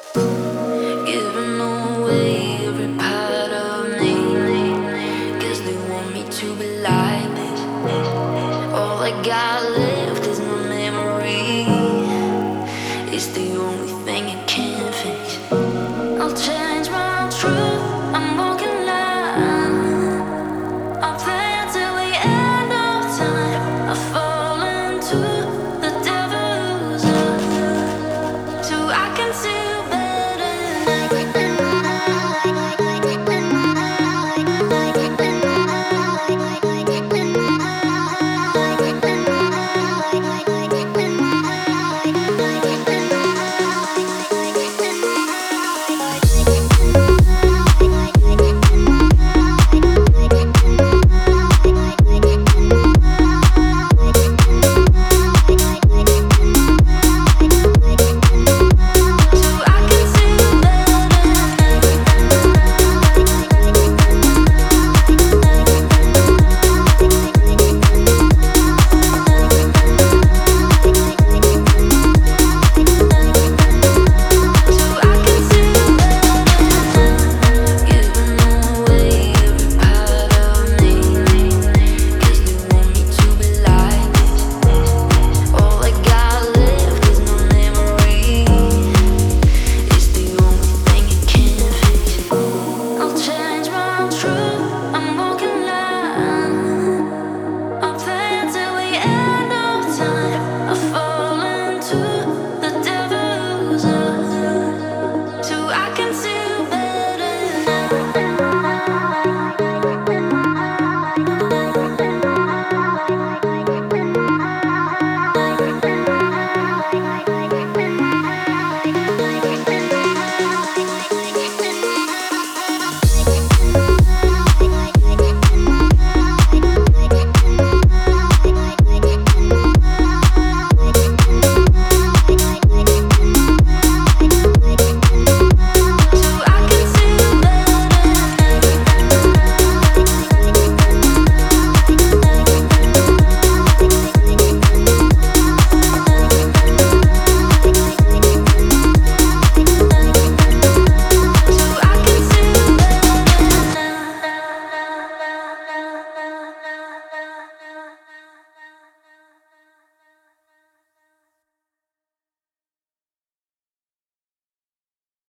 Giving away every part of me, 'cause they want me to be like this. All I got left is my memory. It's the only thing I can't fix. I'll change my truth, I'm walking line. I'll play until the end of time. I fall into the devil's eye, so I can see you.